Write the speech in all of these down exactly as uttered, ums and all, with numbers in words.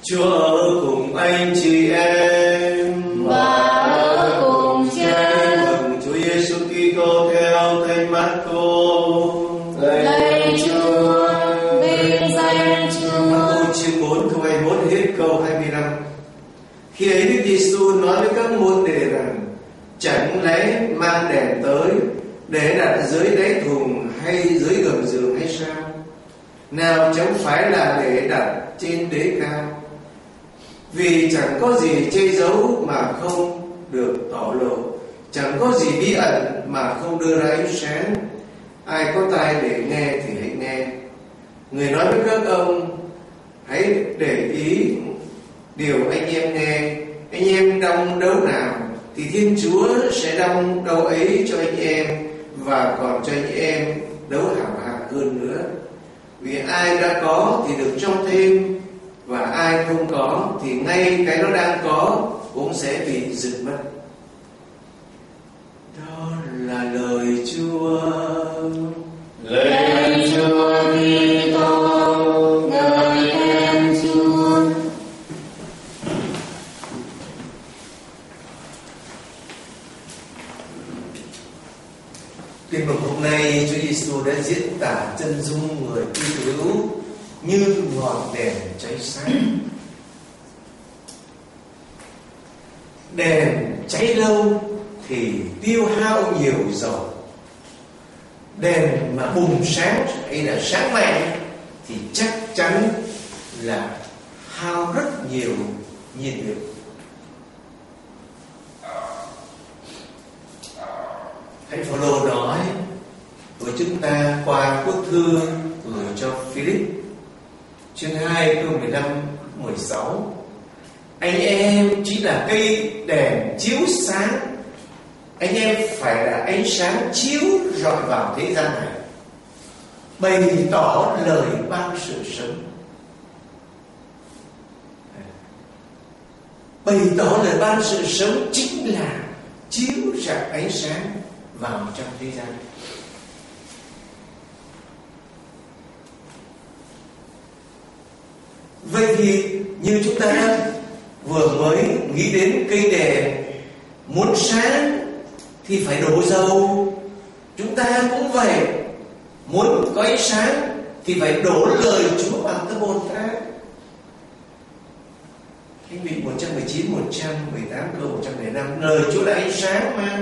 Chúa ở cùng anh chị em và ở cùng cha. Mừng Chúa Giêsu Kitô theo Thánh Mác-cô. Lạy Chúa, vinh danh Chúa. Mác-cô chương bốn câu hai mươi mốt hết câu hai mươi lăm. Khi ấy Đức Giêsu nói với các môn đệ rằng: chẳng lẽ mang đèn tới để đặt dưới đáy thùng hay dưới gầm giường hay sao? Nào chẳng phải là để đặt trên đế cao. Vì chẳng có gì che giấu mà không được tỏ lộ, chẳng có gì bí ẩn mà không đưa ra ánh sáng. Ai có tai để nghe thì hãy nghe. Người nói với các ông: hãy để ý điều anh em nghe. Anh em đong đấu nào thì Thiên Chúa sẽ đong đấu ấy cho anh em, và còn cho anh em đấu hảo hạng hơn nữa. Vì ai đã có thì được cho thêm, và ai không có thì ngay cái nó đang có cũng sẽ bị giật mất. Đó là lời Chúa. Lạy Chúa Kitô, ngợi khen Chúa. Tin mừng hôm nay, Chúa Giêsu đã diễn tả chân dung người Kitô hữu như ngọn đèn cháy sáng. Đèn cháy lâu thì tiêu hao nhiều dầu. Đèn mà bùng sáng hay là sáng mạnh thì chắc chắn là hao rất nhiều nhiên liệu. Thánh Phaolô nói với chúng ta qua bức thư gửi cho Philip chương hai câu mười lăm mười sáu: anh em chỉ là cây đèn chiếu sáng. Anh em phải là ánh sáng chiếu rọi vào thế gian này, bày tỏ lời ban sự sống. Bày tỏ lời ban sự sống chính là chiếu rọi ánh sáng vào trong thế gian. Vậy thì như chúng ta vừa mới nghĩ đến cây đèn, muốn sáng thì phải đổ dầu. Chúng ta cũng vậy, muốn có ánh sáng thì phải đổ lời Chúa bằng tâm hồn ta. Kinh Vị một trăm mười chín, một trăm mười tám câu một trăm lẻ năm, lời Chúa là ánh sáng mà.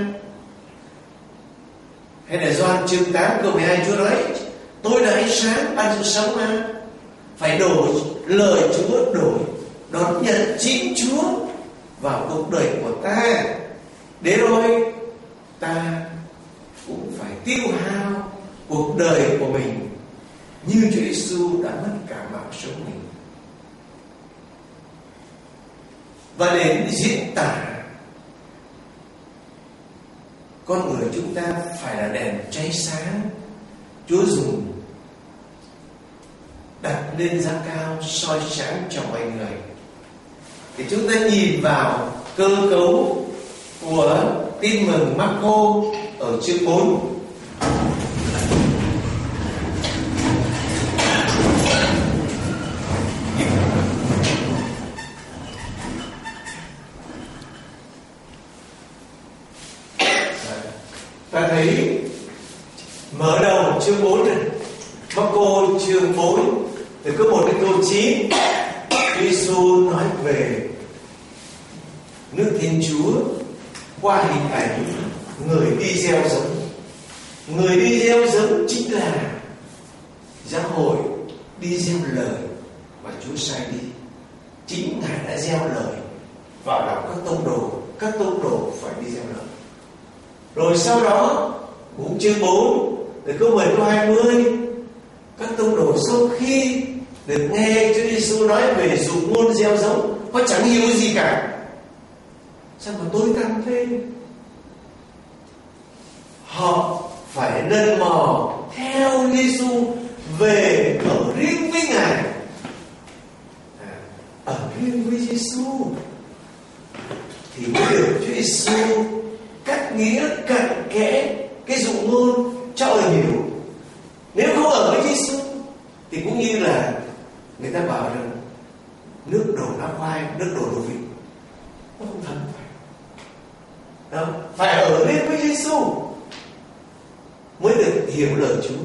Hay là Gioan chương tám câu mười hai, Chúa nói: tôi là ánh sáng ban sự sống mà. Phải đổ lời Chúa, đổi đón nhận chính Chúa vào cuộc đời của ta, để rồi ta cũng phải tiêu hao cuộc đời của mình như Chúa Giêsu đã mất cả mạng sống mình. Và để diễn tả con người chúng ta phải là đèn cháy sáng, Chúa dùng đặt lên giá cao soi sáng cho mọi người. Thì chúng ta nhìn vào cơ cấu của tin mừng Mác-cô ở chương bốn. Ta thấy mở đầu chương bốn này, Mác-cô chương bốn từ câu một đến câu chín, Giêsu nói về nước Thiên Chúa qua hình ảnh người đi gieo giống. Người đi gieo giống chính là giáo hội đi gieo lời và Chúa sai đi. Chính Ngài đã gieo lời vào lòng các tông đồ, các tông đồ phải đi gieo lời. Rồi sau đó cũng chương bốn từ câu mười câu hai mươi, các tông đồ sau khi được nghe Chúa Giêsu nói về dụ ngôn gieo giống, họ chẳng hiểu gì cả. Sao mà tôi tăng lên? Họ phải lần mò theo Giêsu về ở riêng với Ngài, à, ở riêng với Giêsu thì mới được Chúa Giêsu cắt nghĩa cặn kẽ cái dụ ngôn cho ở hiểu. Nếu không ở với Giêsu thì cũng như là người ta bảo rằng nước đổ lá khoai, nước đổ đồ vịt, nó không thấm phải. Đó, phải ở lên với Giêsu mới được hiểu lời Chúa.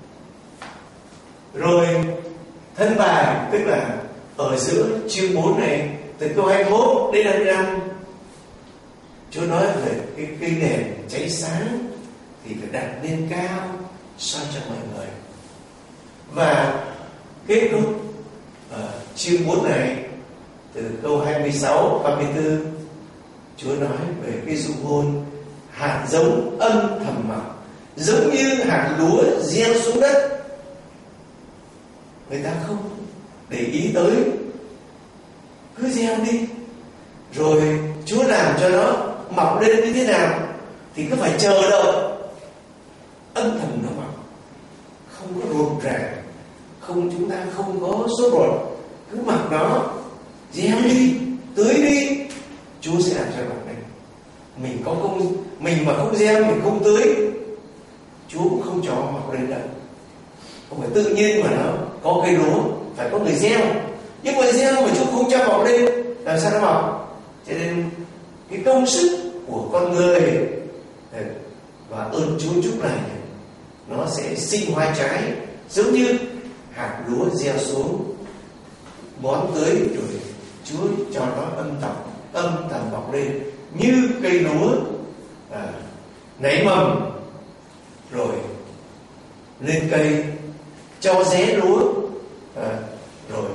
Rồi thân bài, tức là ở giữa chương bốn này, từ câu hai mươi mốt đến hai mươi lăm, Chúa nói về cái cây đèn cháy sáng thì phải đặt lên cao soi cho mọi người. Và kết thúc ở chương bốn này, từ câu hai mươi sáu, ba mươi tư, Chúa nói về cái dụ ngôn hạt giống âm thầm mọc, giống như hạt lúa gieo xuống đất. Người ta không để ý tới, cứ gieo đi, rồi Chúa làm cho nó mọc lên như thế nào thì cứ phải chờ đợi. Âm thầm nó mọc, không có rộn ràng, không, chúng ta không có sốt ruột, cứ mặc nó, gieo đi, tưới đi, Chúa sẽ làm cho mọc lên. Mình có không, mình mà không gieo, mình không tưới, Chúa cũng không cho mọc lên đâu. Không phải tự nhiên mà nó có cây lúa, phải có người gieo. Nhưng mà gieo mà Chúa không cho mọc lên, làm sao nó mọc? Cho nên cái công sức của con người và ơn Chúa chúc này, nó sẽ sinh hoa trái, giống như hạt lúa gieo xuống, bón tưới, rồi Chúa cho nó âm thầm âm thầm mọc lên như cây lúa à, nảy mầm, rồi lên cây, cho rễ lúa, à, rồi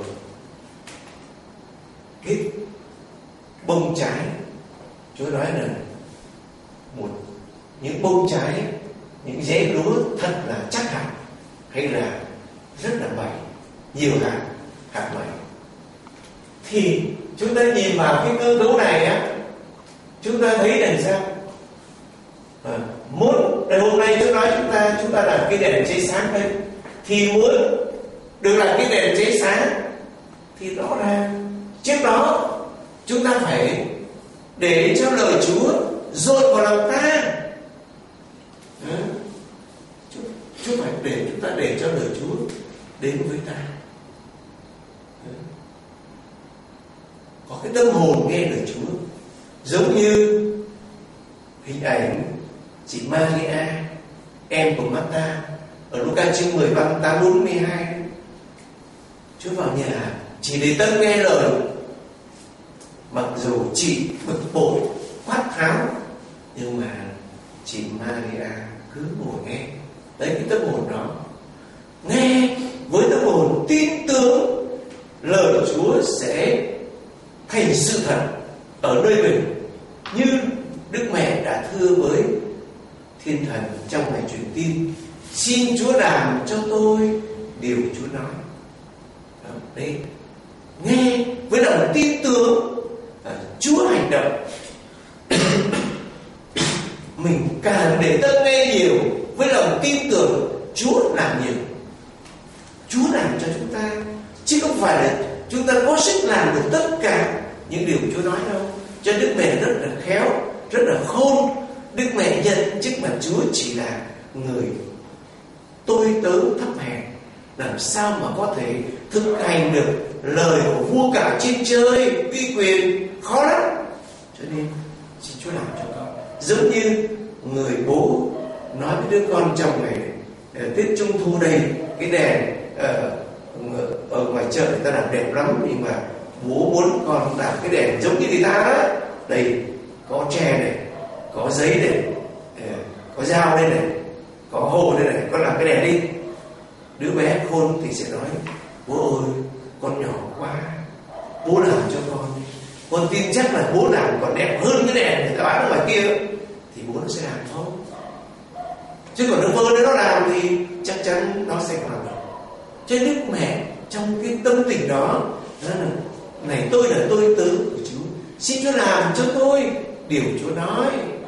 kết bông trái. Chúa nói là một những bông trái, những rễ lúa thật là chắc hẳn, hay là rất là mẩy, nhiều hạt, hạt mẩy. Thì chúng ta nhìn vào cái cơ cấu này á, chúng ta thấy là sao? À, muốn ngày hôm nay Chúa nói chúng ta chúng ta là cái đèn cháy sáng đây, thì muốn được là cái đèn cháy sáng thì rõ ràng trước đó chúng ta phải để cho lời Chúa dội vào lòng ta. À, Chúa, Chúa phải để chúng ta để cho lời Chúa đến với ta. À, có cái tâm hồn nghe lời Chúa, giống như hình ảnh chị Maria, em của Martha ở Luca chương mười văn tám bốn mươi hai. Chúa vào nhà chỉ để tâm nghe lời, mặc dù chị bực bội quát tháo, nhưng mà chị Maria cứ ngồi nghe. Đấy, cái tâm hồn đó, nghe với tâm hồn tin tưởng lời Chúa sẽ thành sự thật ở nơi mình, như Đức Mẹ đã thưa với Thiên Thần trong ngày truyền tin: xin Chúa làm cho tôi điều Chúa nói. Đó, đấy, nghe với lòng tin tưởng Chúa hành động. Mình càng để tâm nghe nhiều với lòng tin tưởng Chúa làm nhiều. Chúa làm cho chúng ta, chứ không phải là chúng ta có sức làm được tất cả những điều Chúa nói đâu. Cho Đức Mẹ rất là khéo, rất là khôn. Đức Mẹ nhận chức mà Chúa chỉ là người tôi tớ thấp hèn, làm sao mà có thể thực hành được lời của vua cả trên trời uy quyền, khó lắm. Cho nên xin Chúa làm cho con, giống như người bố nói với đứa con trong ngày Tết Trung Thu đây, cái đèn ở, ở ngoài chợ người ta làm đẹp lắm, nhưng mà bố muốn con làm cái đèn giống như người ta đó. Đây có tre này, có giấy này, có dao đây này, có hồ đây này, con làm cái đèn đi. Đứa bé khôn thì sẽ nói: bố ơi, con nhỏ quá, bố làm cho con đi. Con tin chắc là bố làm còn đẹp hơn cái đèn người ta bán ở ngoài kia, thì bố nó sẽ làm thôi. Chứ còn nó vơ nó làm thì chắc chắn nó sẽ không làm được. Cho Đức Mẹ trong cái tâm tình đó là: này, tôi là tôi tớ của Chúa, xin Chúa làm cho tôi điều Chúa nói.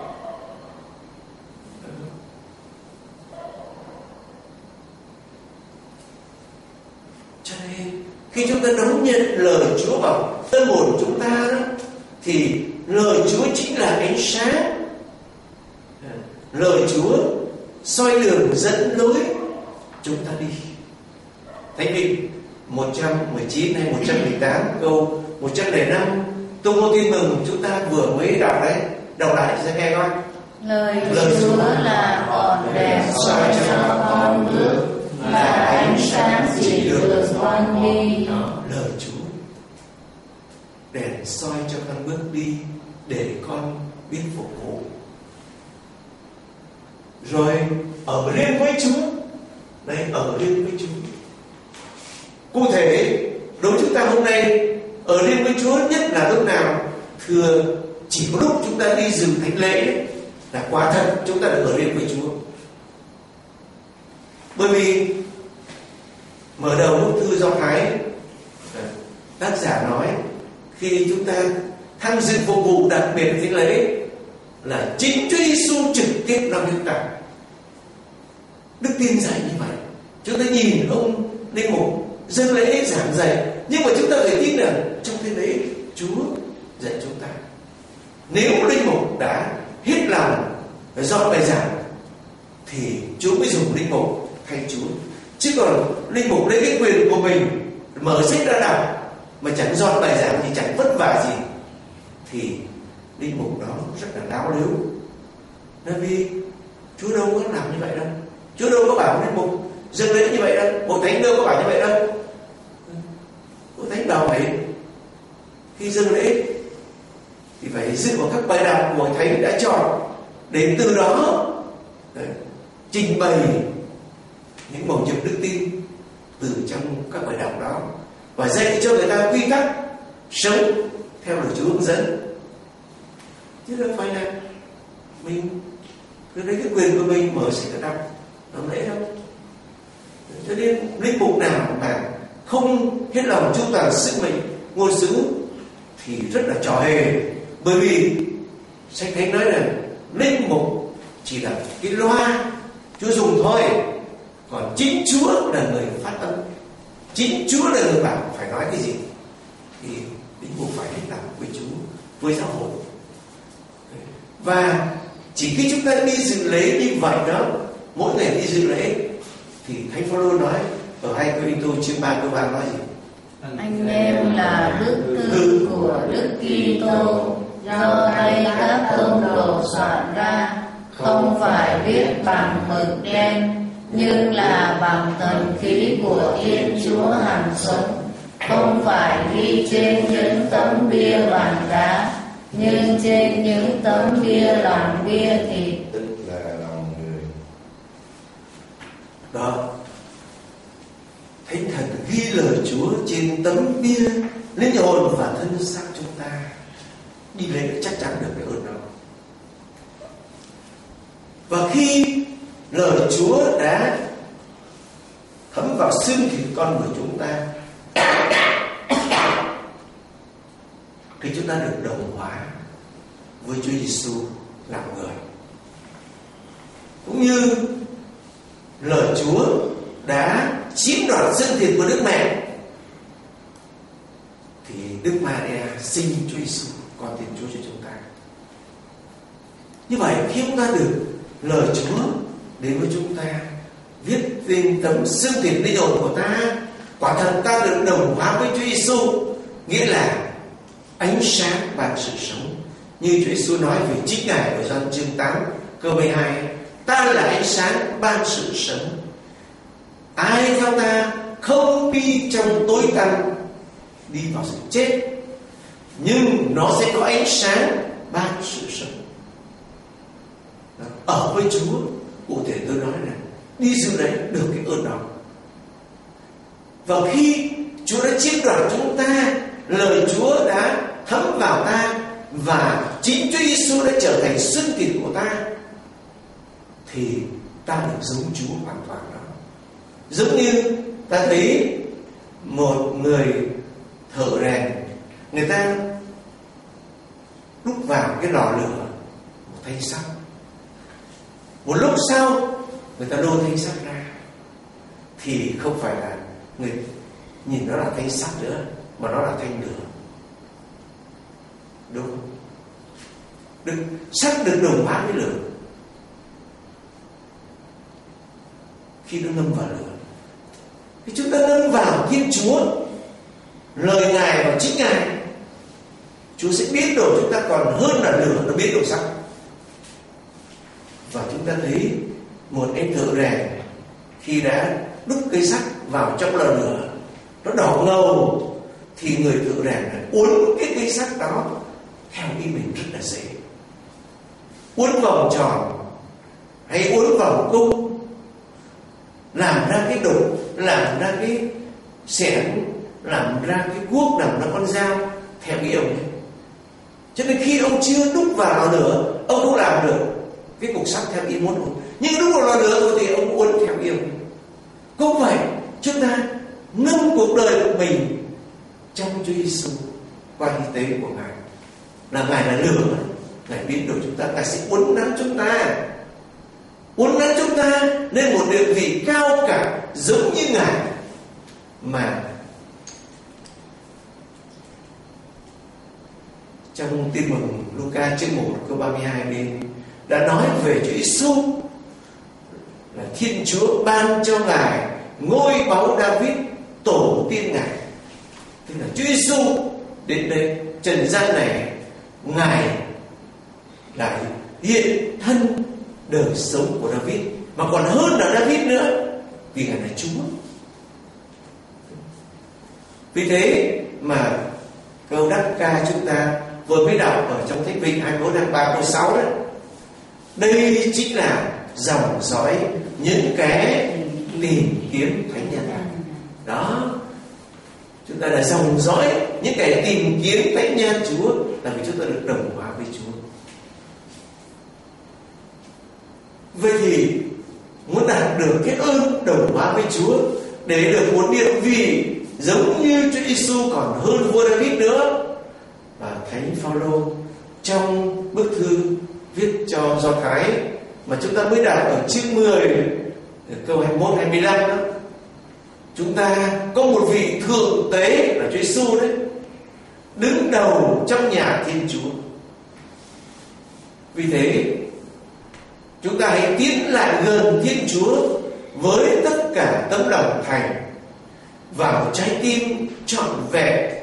Cho nên khi chúng ta đón nhận lời Chúa vào tâm hồn chúng ta đó, thì lời Chúa chính là ánh sáng. Lời Chúa soi đường dẫn lối chúng ta đi. Thánh Kinh một trăm mười chín hay một trăm mười tám câu một trăm lẻ năm Tôi Mô Tin Mừng chúng ta vừa mới đọc đấy. Đọc lại cho nghe coi. Lời Chúa là ngọn đèn soi cho con bước, là ánh sáng chỉ đường con đi. Lời Chúa đèn soi cho con bước đi để con biết phục vụ. Rồi ở riêng với Chúa. Đây, ở riêng với Chúa. Cụ thể đối với chúng ta hôm nay, ở riêng với Chúa nhất là lúc nào? Thưa, chỉ có lúc chúng ta đi dự thánh lễ đấy, là quả thật chúng ta được ở riêng với Chúa. Bởi vì mở đầu bức thư Do Thái, tác giả nói khi chúng ta tham dự phục vụ đặc biệt thánh lễ là chính Chúa Giêsu trực tiếp làm chúng ta. Đức tin dạy như vậy. Chúng ta nhìn ông linh mục dâng lễ giảng dạy, nhưng mà chúng ta phải tin rằng trong thế lễ Chúa dạy chúng ta. Nếu linh mục đã hết lòng dọn bài giảng thì Chúa mới dùng linh mục thay Chúa. Chứ còn linh mục lấy cái quyền của mình mở sách ra đọc mà chẳng dọn bài giảng thì chẳng vất vả gì, thì linh mục đó rất là đáo điếu. Bởi vì Chúa đâu có làm như vậy đâu. Chúa đâu có bảo linh mục dâng lễ như vậy đâu. Bộ Thánh đâu có bảo như vậy đâu. Bộ Thánh bảo vậy khi dâng lễ thì phải dựa vào các bài đọc của Thánh đã chọn, để từ đó đấy, trình bày những mầu nhiệm đức tin từ trong các bài đọc đó, và dạy cho người ta quy tắc sống theo lời Chúa hướng dẫn. Chứ đâu phải là mình cứ lấy cái quyền của mình mở sách ra đọc làm lễ đâu. Cho nên linh mục nào mà không hết lòng chu toàn sức mình ngôn sứ thì rất là trò hề. Bởi vì sách Thánh nói rằng linh mục chỉ là cái loa Chúa dùng thôi, còn chính Chúa là người phát âm, chính Chúa là người bảo phải nói cái gì, thì linh mục phải hết lòng với Chúa, với giáo hội. Và chỉ khi chúng ta đi dự lễ như vậy đó, mỗi ngày đi dự lễ, thì Thánh Phaolô nói ở hai Cô-rinh-tô chương ba câu ba nói gì? Anh em là bức thư của Đức Kitô, do tay các tông đồ soạn ra, không phải viết bằng mực đen, nhưng là bằng thần khí của Thiên Chúa hằng sống, không phải ghi trên những tấm bia bằng đá, nhưng trên những tấm bia làm bia thịt. Tức là lòng người. Đó, Thánh Thần ghi lời Chúa trên tấm bia linh hồn và thân xác chúng ta. Đi lễ chắc chắn được cái ơn đó. Và khi lời Chúa đã thấm vào xương thịt con người chúng ta, thì chúng ta được đồng hóa với Chúa Giêsu làm người. Cũng như lời Chúa đã chiếm đoạt xương thịt của Đức Mẹ, thì Đức Maria sinh Chúa Giêsu, con Thiên Chúa cho chúng ta. Như vậy khi chúng ta được lời Chúa đến với chúng ta, viết trên tấm xương thịt linh hồn của ta, quả thật ta được đồng hóa với Chúa Giêsu, nghĩa là ánh sáng ban sự sống. Như Chúa Giêsu nói về chính Ngài ở Gioan chương tám câu mười hai, ta là ánh sáng ban sự sống. Ai theo ta không đi trong tối tăm, đi vào sự chết, nhưng nó sẽ có ánh sáng ban sự sống. Ở với Chúa, cụ thể tôi nói là đi dự đấy được cái ơn đó. Và khi Chúa đã chiếm đoạt chúng ta, lời Chúa đã thấm vào ta, và chính Chúa Giêsu đã trở thành xương thịt của ta, thì ta được giống Chúa hoàn toàn đó. Giống như ta thấy một người thợ rèn, người ta đúc vào cái lò lửa một thanh sắt. Một lúc sau người ta lôi thanh sắt ra, thì không phải là người nhìn nó là thanh sắt nữa, mà nó là thanh lửa. Đúng không? Được, sắt được đồng hóa với lửa. Khi nó ngâm vào lửa, thì chúng ta ngâm vào Thiên Chúa, lời Ngài và chính Ngài, Chúa sẽ biến đổi chúng ta còn hơn là lửa nó biến đổi sắt. Và chúng ta thấy một anh thợ rèn khi đã đúc cây sắt vào trong lò lửa, nó đỏ ngầu, thì người thợ rèn đã uốn cái cây sắt đó theo ý mình rất là dễ. Uốn vòng tròn hay uốn vòng cung, làm ra cái đục, làm ra cái xẻng, làm ra cái cuốc, làm ra con dao theo ý ông ấy. Cho nên khi ông chưa đúc vào lò lửa, ông không làm được cái cục sắt theo ý muốn ông. Nhưng đúc vào lò lửa rồi thì ông uốn theo ý ông. Cũng vậy, chúng ta ngâm cuộc đời của mình trong Chúa Giêsu qua hy tế của Ngài. Là Ngài là lửa, Ngài biến đổi chúng ta, Ngài sẽ uốn nắn chúng ta, uốn nắn chúng ta lên một địa vị cao cả giống như Ngài. Mà trong Tin mừng Luca chương một câu ba mươi hai bên đã nói về Chúa Giêsu là Thiên Chúa ban cho Ngài ngôi báu David tổ tiên Ngài. Tức là Chúa Giêsu đến đây trần gian này, Ngài lại hiện thân đời sống của David, mà còn hơn là David nữa, vì Ngài là Chúa. Vì thế mà câu đáp ca chúng ta vừa mới đọc ở trong Thánh Vịnh hai mươi mốt, hai mươi ba, câu sáu đấy, đây chính là dòng dõi những kẻ tìm kiếm thánh nhân. Đó, chúng ta là dòng dõi những kẻ tìm kiếm thánh nhân Chúa, là vì chúng ta được đồng hóa với Chúa. Vậy thì muốn đạt được cái ơn đồng hóa với Chúa, để được một địa vị giống như Chúa Giêsu còn hơn vua David nữa. Và Thánh Phaolô trong bức thư viết cho Do Thái mà chúng ta mới đọc ở chương mười câu hai mươi mốt, hai mươi lăm đó, chúng ta có một vị thượng tế là Chúa Giêsu đấy, đứng đầu trong nhà Thiên Chúa. Vì thế chúng ta hãy tiến lại gần Thiên Chúa với tất cả tấm lòng thành và một trái tim trọn vẹn.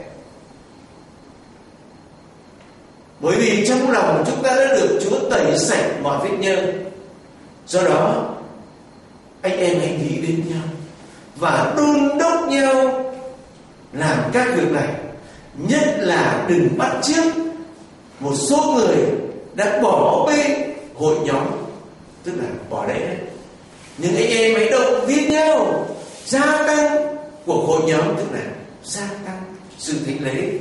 Bởi vì trong lòng chúng ta đã được Chúa tẩy sạch mọi vết nhơ. Do đó anh em hãy nghĩ đến nhau và đôn đốc nhau làm các việc này. Nhất là đừng bắt chước một số người đã bỏ bê hội nhóm, tức là bỏ đấy đấy. Nhưng anh em hãy động viên nhau gia tăng cuộc hội nhóm, tức là gia tăng sự thánh lễ.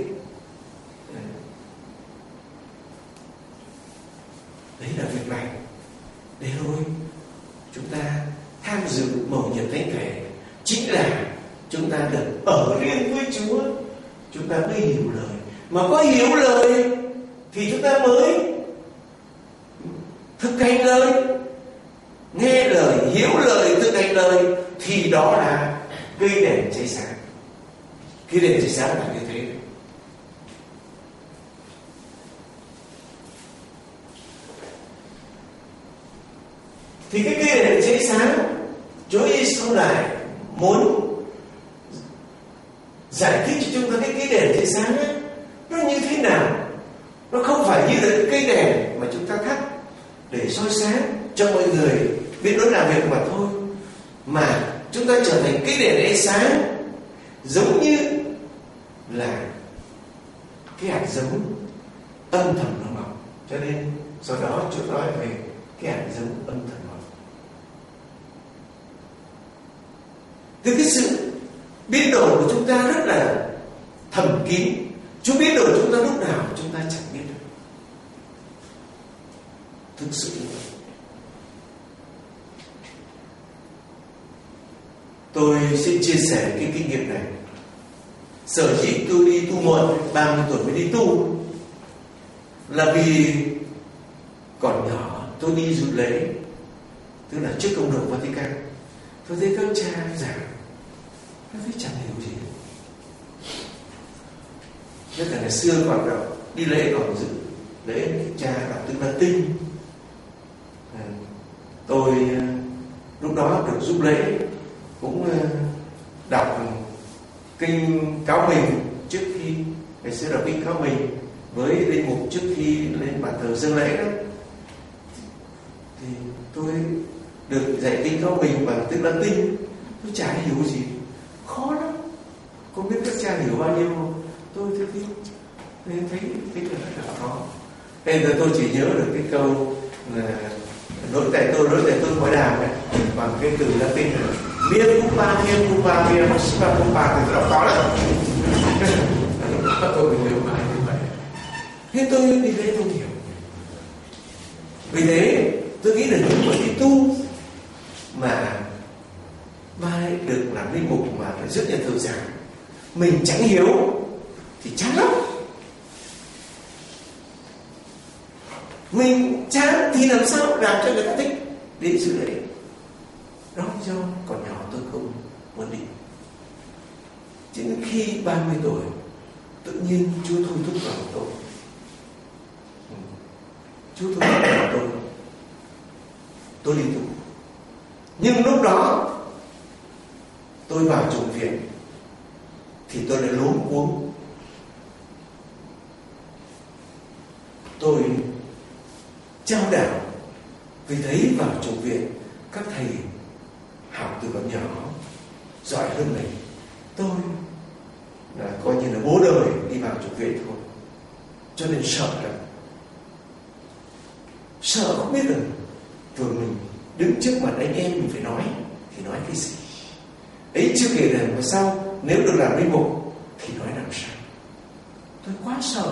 Đấy là việc này. Để rồi chúng ta tham dự mầu nhiệm thánh thể, chính là chúng ta được ở riêng với Chúa, chúng ta mới hiểu lời. Mà có hiểu lời thì chúng ta mới thực hành lời. Nghe lời, hiểu lời, thực hành lời, thì đó là cây đèn cháy sáng. Cây đèn cháy sáng là như thế. Thì cái cây đèn cháy sáng, Chúa Giêsu lại muốn giải thích cho chúng ta cái cây đèn cháy sáng ấy, nó như thế nào. Nó không phải như là cái cây đèn mà chúng ta thắp để soi sáng cho mọi người biết nó làm việc mà thôi, mà chúng ta trở thành cái đèn ánh sáng giống như là cái hạt giống âm thầm nó mọc. Cho nên sau đó Chúa nói về cái hạt giống âm thầm mọc. Từ cái sự biến đổi của chúng ta rất là thầm kín. Chúa biến đổi chúng ta lúc nào chúng ta chẳng biết được. Thực sự như vậy. Tôi xin chia sẻ cái kinh nghiệm này. Sở dĩ tôi đi tu muộn, ba mươi tuổi mới đi tu, là vì còn nhỏ tôi đi dự lễ, tức là trước công đường Vatican. Tôi thấy các cha giảng, tôi thấy chẳng hiểu gì. Nhất là ngày xưa còn đâu, đi lễ còn dự lễ cha đọc tiếng Latin. À, tôi lúc đó được giúp lễ cũng đọc kinh cáo mình trước khi ngày xưa đọc kinh cáo mình, với linh mục trước khi lên bàn thờ dâng lễ đó, thì tôi được dạy kinh cho mình bằng tiếng Latin, tôi chả hiểu gì, khó lắm. Không biết các cha hiểu bao nhiêu không? Tôi thấy thấy thấy, thấy là rất là khó. Nên là tôi chỉ nhớ được cái câu là đối tại tôi đối tại tôi hỏi đàm này bằng cái từ Latin là mia culpa mia culpa mia massima culpa, thì tôi đọc khó lắm. Tôi nhớ mãi như vậy. Thế tôi vì thế tôi hiểu. Vì thế tôi nghĩ là những một cái tu mà mai được làm linh mục mà phải rất là thượng giảng, mình chẳng hiểu thì chán lắm. Mình chán thì làm sao làm cho người ta thích đi dự lễ. Đó là do còn nhỏ tôi không muốn đi. Cho nên khi ba mươi tuổi tự nhiên Chúa thôi thúc vào tôi. Chúa thôi thúc vào tôi. Tôi đi tu. Nhưng lúc đó tôi vào chủng viện thì tôi lại luống cuống. Tôi trao đảo vì thấy vào chủng viện các thầy học từ còn nhỏ giỏi hơn mình. Tôi là coi như là bố đời đi vào chủng viện thôi, cho nên sợ lắm. Sợ không biết được. Rồi mình đứng trước mặt anh em mình phải nói, thì nói cái gì ấy, chưa kể là mà sau nếu được làm linh mục thì nói làm sao. Tôi quá sợ,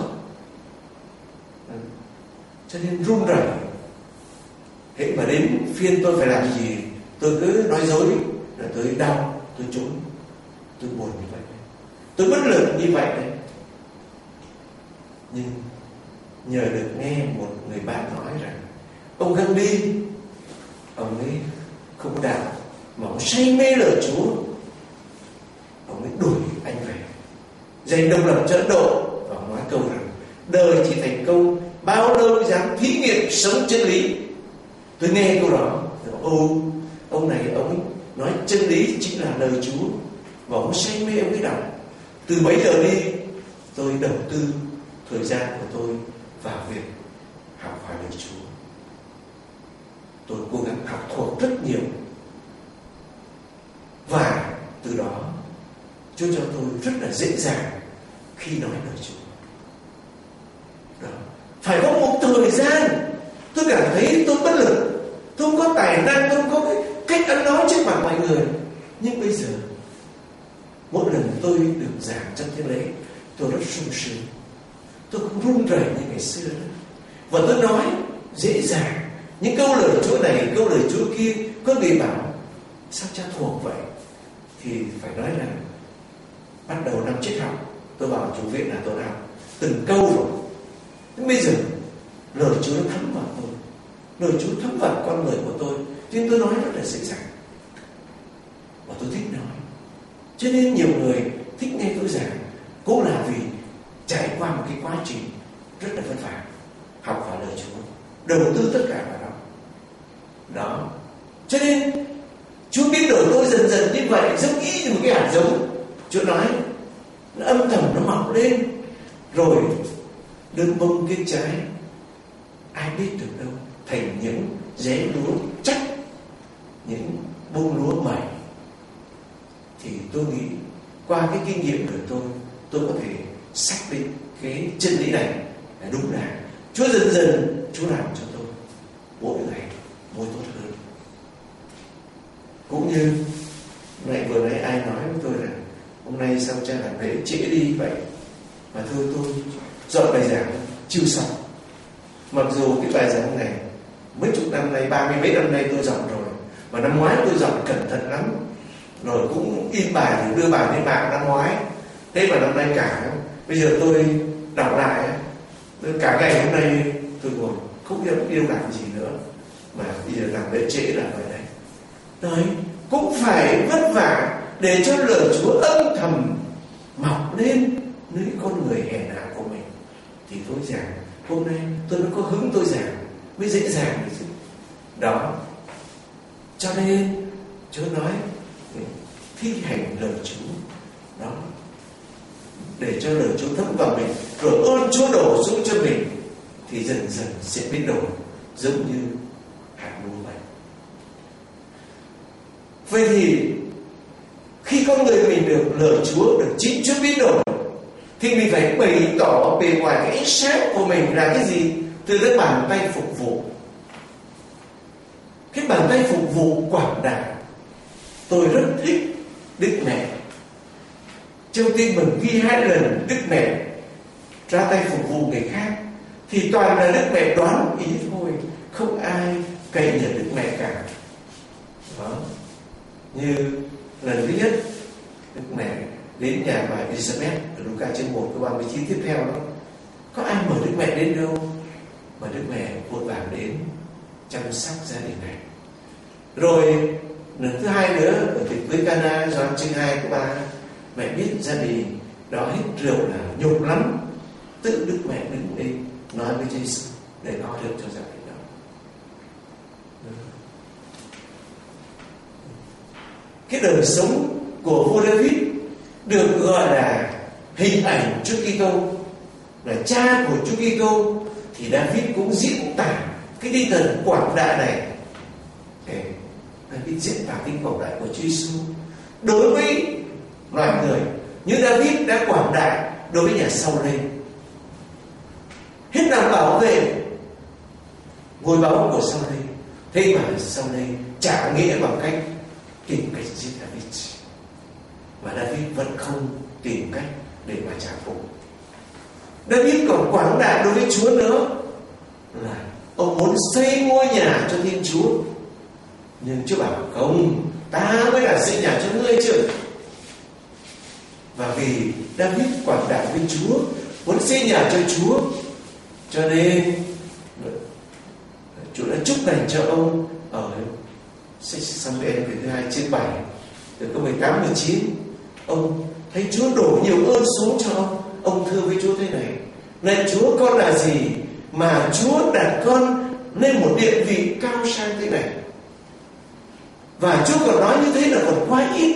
cho nên run rẩy. Thế mà đến phiên tôi phải làm gì, tôi cứ nói dối là tôi đau, tôi trốn, tôi buồn như vậy, tôi bất lực như vậy đấy. Nhưng nhờ được nghe một người bạn nói rằng ông Gandhi, ông ấy không có đạo mà ông say mê lời Chúa, ông ấy đuổi anh về giành độc lập cho Ấn Độ, và ông nói câu rằng đời chỉ thành công bao lâu dám thí nghiệm sống chân lý. Tôi nghe câu đó, ô ông này ông nói chân lý chính là lời Chúa, và ông say mê ông ấy đọc. Từ bấy giờ đi tôi đầu tư thời gian của tôi vào việc học hỏi lời Chúa. Tôi cố gắng học thuộc rất nhiều, và từ đó Chúa cho tôi rất là dễ dàng khi nói lời Chúa. Đó. Phải có một thời gian tôi cảm thấy tôi bất lực, tôi không có tài năng, tôi không có cái cách ăn nói trước mặt mọi người. Nhưng bây giờ mỗi lần tôi được giảng trong thiên lễ, tôi rất sung sướng, tôi không run rẩy như ngày xưa nữa. Và tôi nói dễ dàng những câu lời Chúa này, câu lời Chúa kia. Có người bảo sao cha thuộc vậy, thì phải nói là bắt đầu năm triết học tôi vào chủ viện là tôi học từng câu rồi. Thế bây giờ lời Chúa nó thấm vào tôi, lời Chúa thấm vào con người của tôi, cho nên tôi nói rất là dễ dàng, và tôi thích nói. Cho nên nhiều người thích nghe tôi giảng cũng là vì trải qua một cái quá trình rất là vất vả, học hỏi lời Chúa, đầu tư tất cả vào đó. Đó. Cho nên Chúa biến đổi tôi dần dần như vậy, giống y như một cái hạt giống. Chúa nói nó âm thầm nó mọc lên, rồi đơn bông kết trái, ai biết được đâu, thành những rễ lúa chắc, những bông lúa mẩy. Thì tôi nghĩ qua cái kinh nghiệm của tôi, tôi có thể xác định cái chân lý này là đúng là Chúa dần dần Chúa làm cho tôi mỗi ngày mỗi tốt hơn. Cũng như này vừa nãy ai nói với tôi là hôm nay sao cha làm lễ trễ đi vậy, mà thôi tôi dọn bài giảng chưa xong. Mặc dù cái bài giảng này mấy chục năm nay, ba mươi mấy năm nay tôi dọn rồi, mà năm ngoái tôi dọn cẩn thận lắm, rồi cũng in bài thì đưa bài lên mạng năm ngoái. Thế mà năm nay cả bây giờ tôi đọc lại, cả ngày hôm nay tôi ngồi không biết yêu làm gì nữa, mà bây giờ làm lễ trễ là vậy đấy. Đấy, cũng phải vất vả để cho lời Chúa âm thầm mọc lên nơi con người hèn hạ của mình. Thì tôi giảng hôm nay tôi mới có hứng tôi giảng mới dễ dàng đấy chứ. Đó. Cho nên Chúa nói thi hành lời Chúa. Đó. để cho lời Chúa thấm vào mình, rồi ơn Chúa đổ xuống cho mình, thì dần dần sẽ biến đổi giống như hạt lúa vậy. Vậy thì khi con người mình được lời Chúa, được chính Chúa biến đổi, thì mình phải bày tỏ bề ngoài cái ánh sáng của mình là cái gì? Từ cái bàn tay phục vụ. Cái bàn tay phục vụ quảng đại. Tôi rất thích Đức Mẹ. Trong tin mừng ghi hai lần Đức Mẹ ra tay phục vụ người khác, thì toàn là Đức Mẹ đoán ý thôi, không ai cậy nhờ Đức Mẹ cả. Đó. Như lần thứ nhất Đức Mẹ đến nhà bà Elizabeth ở Luca chương một câu ba mươi chín tiếp theo đó, có ai mời Đức Mẹ đến đâu, mà Đức Mẹ vội vàng đến chăm sóc gia đình này. Rồi lần thứ hai nữa ở tiệc cưới Cana, Gioan chương hai câu ba, mẹ biết gia đình đó hết rượu là nhục lắm, tự Đức Mẹ đứng lên nói với Giêsu để lo được cho gia đình đó. Cái đời sống của vua David được gọi là hình ảnh Chúa Kitô, là cha của Chúa Kitô, thì David cũng diễn tả cái tinh thần quảng đại này. Để David diễn tả tinh quảng đại của Chúa Giêsu đối với loài người, như David đã quảng đại đối với nhà Sau-lê, hết lòng bảo vệ ngôi báu của Sau-lê. Thế mà Sau-lê trả nghĩa bằng cách tìm cách giết David, và David vẫn không tìm cách để mà trả thù. David còn quảng đại đối với Chúa nữa, là ông muốn xây ngôi nhà cho Thiên Chúa, nhưng Chúa bảo không, ta mới là xây nhà cho ngươi chứ. Và vì David quảng đại với Chúa, muốn xây nhà cho Chúa, cho nên Chúa đã chúc lành cho ông ở sách Sa-mu-eel quyển thứ hai chương bảy từ câu mười tám mười chín. Ông thấy Chúa đổ nhiều ơn xuống cho ông. Ông thưa với Chúa thế này: này Chúa, con là gì mà Chúa đặt con lên một địa vị cao sang thế này? Và Chúa còn nói như thế là còn quá ít.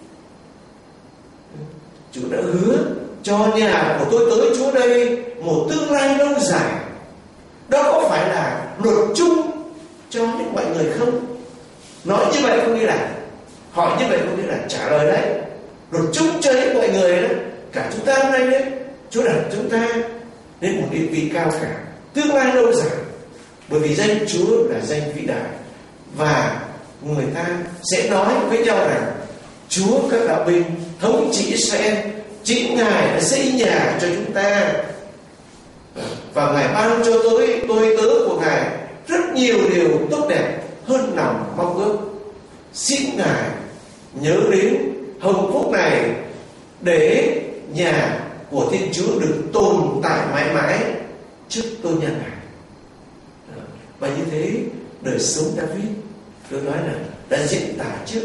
Chúa đã hứa cho nhà của tôi tới Chúa đây một tương lai lâu dài. Đó có phải là luật chung cho những mọi người không? Nói như vậy không nghĩa là, hỏi như vậy không nghĩa là trả lời đấy. Luật chung cho những mọi người đó, cả chúng ta hôm nay đấy, Chúa đặt chúng ta lên một địa vị cao cả, tương lai lâu dài. Bởi vì danh Chúa là danh vĩ đại, và người ta sẽ nói với nhau rằng Chúa các đạo binh, thống trị Israel, chính Ngài đã xây nhà cho chúng ta, và Ngài ban cho tôi tôi tớ của Ngài rất nhiều điều tốt đẹp hơn lòng mong ước. Xin Ngài nhớ đến hồng phúc này để nhà của Thiên Chúa được tồn tại mãi mãi trước tôn nhân Ngài. Và như thế đời sống David, tôi nói là đã diễn tả trước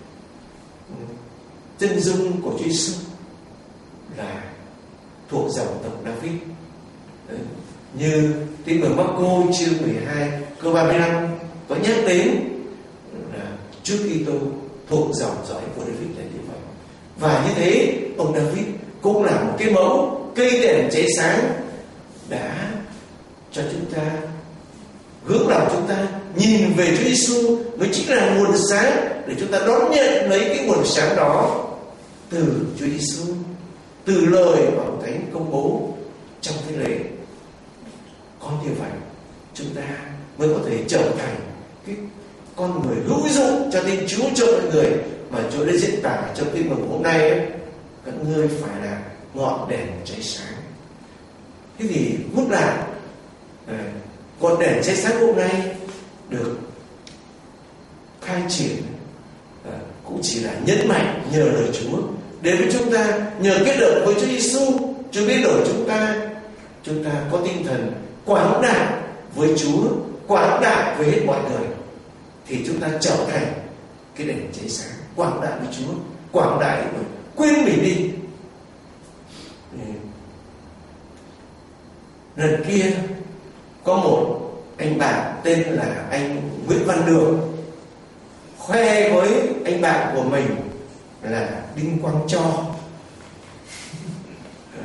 chân dung của Chúa Giêsu là thuộc dòng tộc David. Như tin mừng Marco chương mười hai câu ba mươi lăm có nhắc đến là Chúa Kitô thuộc dòng dõi của David là như vậy. Và như thế ông David cũng là một cái mẫu cây đèn cháy sáng đã cho chúng ta hướng lòng chúng ta nhìn về Chúa Giêsu, mới chính là nguồn sáng để chúng ta đón nhận lấy cái nguồn sáng đó từ Chúa Giêsu, từ lời mà ông Thánh công bố trong cái lễ. Có như vậy chúng ta mới có thể trở thành cái con người hữu dụng cho Thiên Chúa, cho mọi người mà Chúa đã diễn tả trong tin mừng hôm nay ấy. Các ngươi phải là ngọn đèn cháy sáng. Thế thì hút lại ngọn đèn cháy sáng hôm nay được khai triển cũng chỉ là nhấn mạnh nhờ lời Chúa, để với chúng ta nhờ kết hợp với Chúa Giêsu, Chúa biến đổi chúng ta, chúng ta có tinh thần quảng đại với Chúa, quảng đại với hết mọi người, thì chúng ta trở thành cái đèn cháy sáng, quảng đại với Chúa, quảng đại với quên mình đi. Lần kia có một anh bạn tên là anh Nguyễn Văn Đường khoe với anh bạn của mình là Đinh Quang Cho.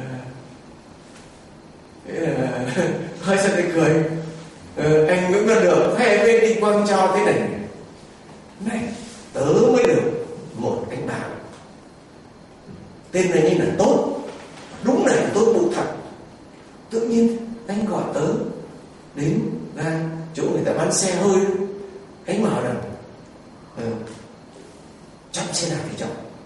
Hơi sao thì cười. ờ, Anh Nguyễn Văn Được khoe bên đi Quang Cho thế này này, tớ mới được một anh bạn tên này là Tốt, đúng là Tốt Bụi thật. Tự nhiên anh gọi tớ đến ra chỗ người ta bán xe hơi, anh bảo rằng ờ, chọn xe nào thì chọn,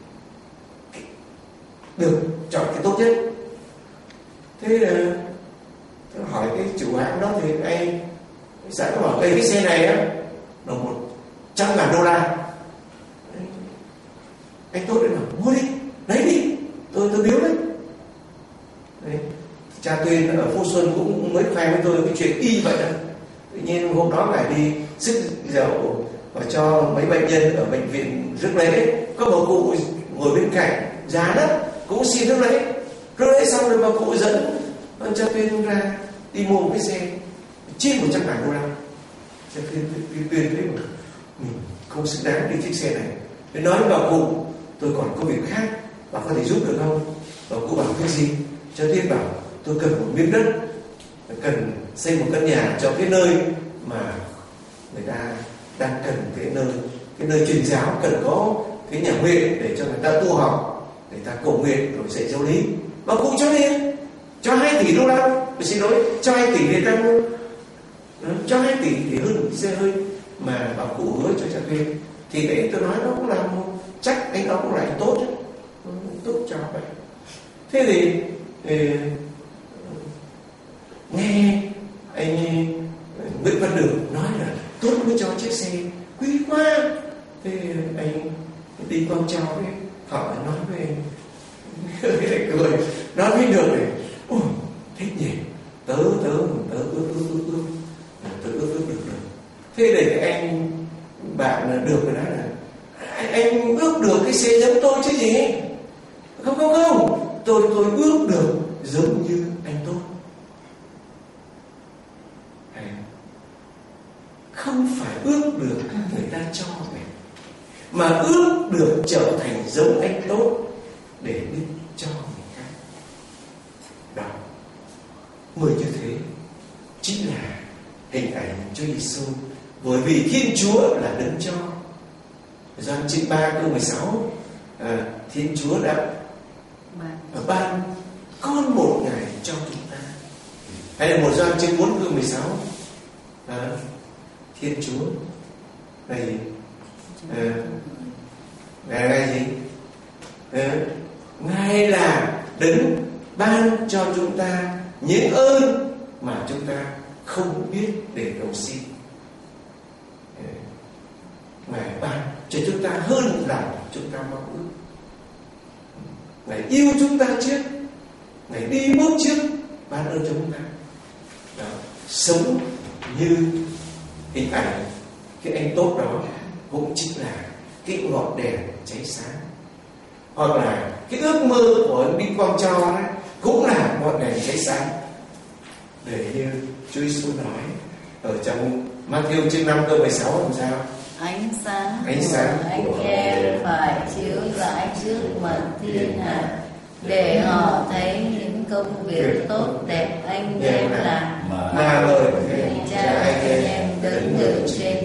được chọn cái tốt nhất. Thế là tôi hỏi cái chủ hãng đó thì anh xã nó bảo đây cái xe này á là một trăm ngàn đô la. Anh, anh Tốt đấy bảo mua đi, lấy đi, tôi tôi biếu đấy. Đấy. Cha Tuyên ở Phú Xuân cũng mới khoe với tôi cái chuyện y vậy đó. Tự nhiên hôm đó lại đi sức dầu và cho mấy bệnh nhân ở bệnh viện rước lễ, có một cụ ngồi bên cạnh giá đất cũng xin rước lễ, rước lễ xong rồi bà cụ dẫn cha Tuyên ra đi mua một cái xe trên một trăm ngàn đô la. Cha Tuyên Tuyên Tuyên thấy mà mình không xứng đáng đi chiếc xe này. Tôi nói với bà cụ tôi còn có việc khác, bà có thể giúp được không? Bà cụ bảo cái gì? Cha Tuyên bảo tôi cần một miếng đất, cần xây một căn nhà cho cái nơi mà người ta đang cần cái nơi cái nơi truyền giáo, cần có cái nhà nguyện để cho người ta tu học, người ta cầu nguyện rồi dạy giáo lý. Mà cụ cho liền, cho hai tỷ đô la. Tôi xin lỗi, cho hai tỷ để ta mua, cho hai tỷ thì hơn một xe hơi mà bà cụ hứa cho cha thuê. Thì đấy tôi nói nó cũng là chắc anh đó cũng là anh tốt đấy, tốt cho vậy. Thế thì, thì nghe anh Nguyễn Văn Được nói là Tốt mới cho chiếc xe quý quá. Thế anh đi Quang Cho ấy, họ nói với cái này cười, nói với Được này, ôi thích nhỉ, tớ tớ tớ ước ước ước ước tớ ước ước được được. Thế để cái anh bạn Được nói là anh, anh ước được cái xe giống tôi chứ gì? Không không không, tôi tôi ước được giống như anh Tốt. Không phải ước được người ta cho mình, mà ước được trở thành giống anh Tốt để biết cho người khác. Đó, mới như thế chính là hình ảnh Chúa Giêsu. Bởi vì Thiên Chúa là đấng cho. Gioan chương ba câu mười sáu, à, Thiên Chúa đã ban con một ngày cho chúng ta. Hay là một Gioan chương bốn câu mười sáu, à, Thiên Chúa là gì? À, Ngài là gì? À, Ngài là đấng ban cho chúng ta những ơn mà chúng ta không biết để cầu xin. À, Ngài ban cho chúng ta hơn là chúng ta mong ước. Ngài yêu chúng ta trước, Ngài đi bước trước, ban ơn cho chúng ta. Đó, sống như hình ảnh cái anh Tốt đó cũng chính là cái ngọn đèn cháy sáng, hoặc là cái ước mơ của anh đi Quang Cho đó cũng là ngọn đèn cháy sáng. Để như Chúa Giêsu nói ở trong Ma-thi-êu chương năm câu mười sáu làm sao? Ánh sáng, ánh sáng của anh em phải chiếu rải trước mặt thiên hạ, để họ thấy những công việc tốt đẹp anh em làm, mà lời cha anh em đứng ngự trên